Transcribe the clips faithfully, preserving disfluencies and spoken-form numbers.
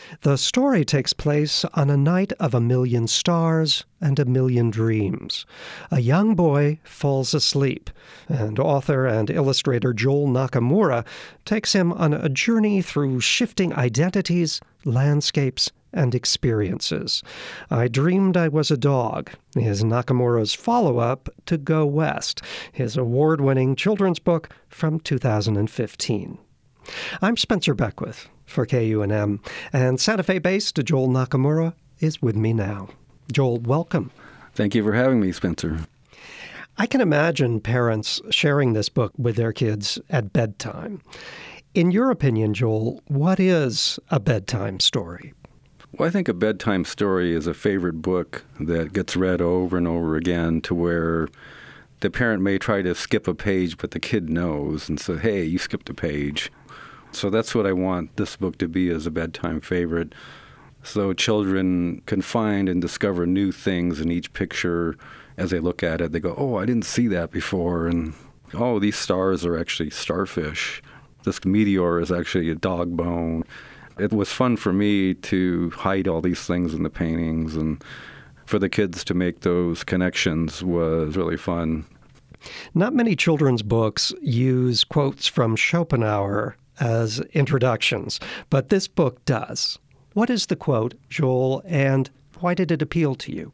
The story takes place on a night of a million stars and a million dreams. A young boy falls asleep, and author and illustrator Joel Nakamura takes him on a journey through shifting identities, landscapes, and experiences. I Dreamed I Was a Dog is Nakamura's follow-up to Go West, his award-winning children's book from two thousand fifteen. I'm Spencer Beckwith for K U N M, and Santa Fe-based Joel Nakamura is with me now. Joel, welcome. Thank you for having me, Spencer. I can imagine parents sharing this book with their kids at bedtime. In your opinion, Joel, what is a bedtime story? Well, I think a bedtime story is a favorite book that gets read over and over again to where the parent may try to skip a page, but the kid knows and say, hey, you skipped a page. So that's what I want this book to be, as a bedtime favorite. So children can find and discover new things in each picture as they look at it. They go, oh, I didn't see that before. And, oh, these stars are actually starfish. This meteor is actually a dog bone. It was fun for me to hide all these things in the paintings, and for the kids to make those connections was really fun. Not many children's books use quotes from Schopenhauer as introductions, but this book does. What is the quote, Joel, and why did it appeal to you?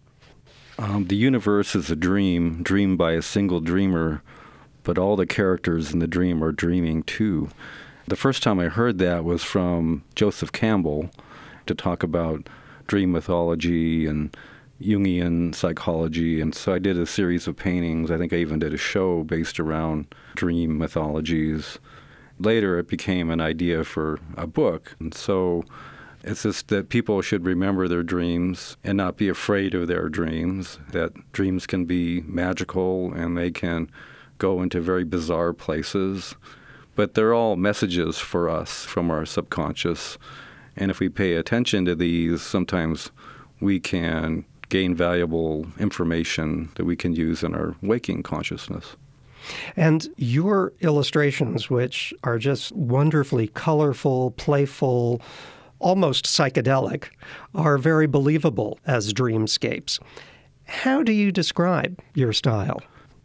Um, the universe is a dream, dreamed by a single dreamer, but all the characters in the dream are dreaming too. The first time I heard that was from Joseph Campbell, to talk about dream mythology and Jungian psychology. And so I did a series of paintings. I think I even did a show based around dream mythologies. Later, it became an idea for a book. And so it's just that people should remember their dreams and not be afraid of their dreams, that dreams can be magical and they can go into very bizarre places. But they're all messages for us from our subconscious. And if we pay attention to these, sometimes we can gain valuable information that we can use in our waking consciousness. And your illustrations, which are just wonderfully colorful, playful, almost psychedelic, are very believable as dreamscapes. How do you describe your style?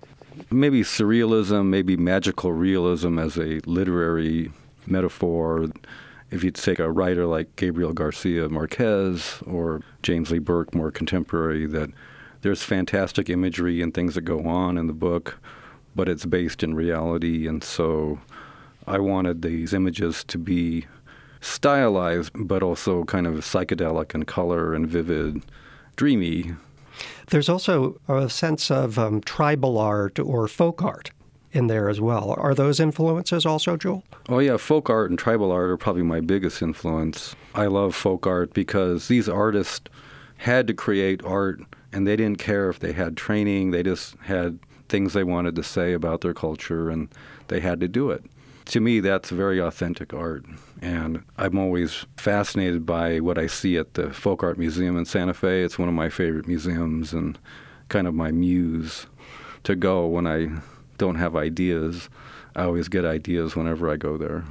Maybe surrealism, maybe magical realism as a literary metaphor. If you take a writer like Gabriel Garcia Marquez or James Lee Burke, more contemporary, that there's fantastic imagery and things that go on in the book, but it's based in reality. And so I wanted these images to be stylized, but also kind of psychedelic in color and vivid, dreamy. There's also a sense of um, tribal art or folk art in there as well. Are those influences also, Joel? Oh, yeah. Folk art and tribal art are probably my biggest influence. I love folk art because these artists had to create art, and they didn't care if they had training. They just had things they wanted to say about their culture, and they had to do it. To me, that's very authentic art, and I'm always fascinated by what I see at the Folk Art Museum in Santa Fe. It's one of my favorite museums and kind of my muse to go when I don't have ideas. I always get ideas whenever I go there.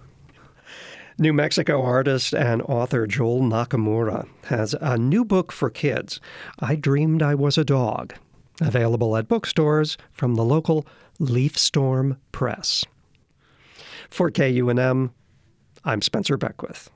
New Mexico artist and author Joel Nakamura has a new book for kids, I Dreamed I Was a Dog, available at bookstores from the local Leaf Storm Press. For K U N M, I'm Spencer Beckwith.